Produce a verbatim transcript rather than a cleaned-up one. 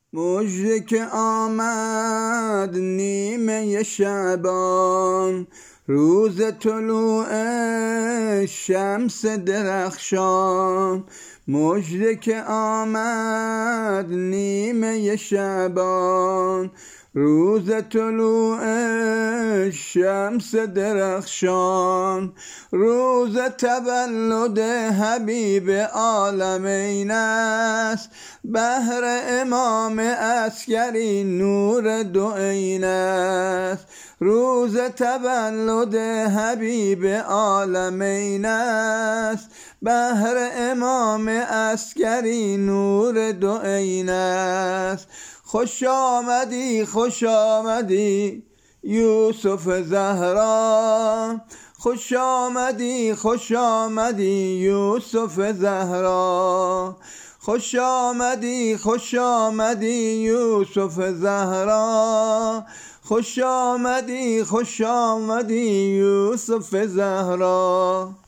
مژده که آمد نیمه شعبان، روز طلوع شمس درخشان. مژده که آمد نیمه شعبان، روز طلوع شمس درخشان. روز تولد حبیب عالمین است، بهر امام عسکری نور دو عین است. روز تولد حبیب عالمین است، بهر امام عسکری نور دو عین است. خوش آمدی خوش آمدی یوسف زهرا، خوش آمدی خوش آمدی یوسف زهرا. خوش آمدی خوش آمدی یوسف زهرا، خوش آمدی خوش آمدی یوسف زهرا.